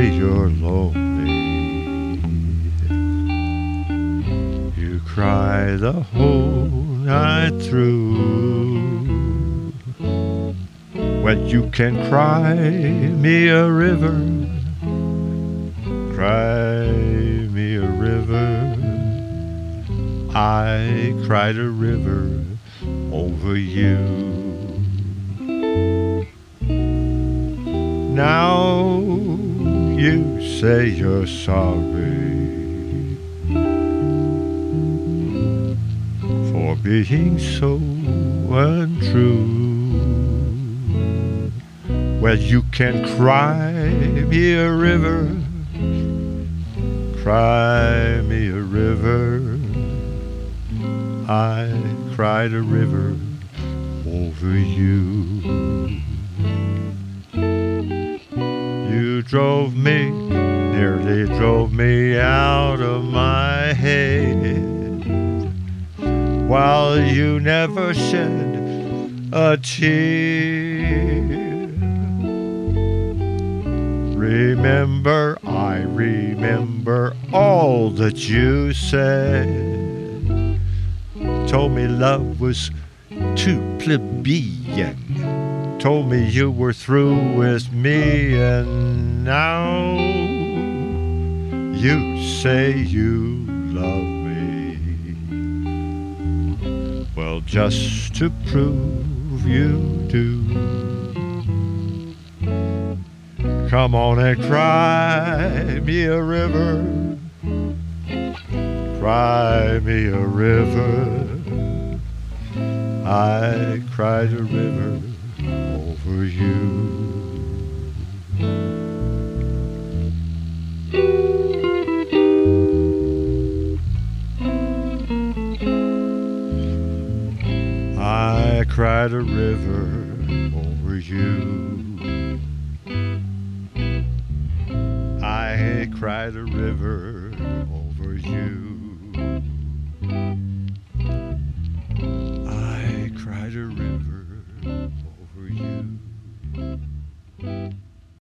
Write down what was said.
you're lonely. You cry the whole night through. When you can cry me a river, cry me a river. I cried a river over you. Now you say you're sorry for being so untrue. Well, you can cry me a river, cry me a river. I cried a river over you. You drove me, nearly drove me out of my head, while you never shed a tear. Remember, I remember all that you said. Told me love was too plebeian. Told me you were through with me, and now you say you love me. Well, just to prove you do, come on and cry me a river, cry me a river. I cried a river over you. I cried a river over you. I cried a river over you.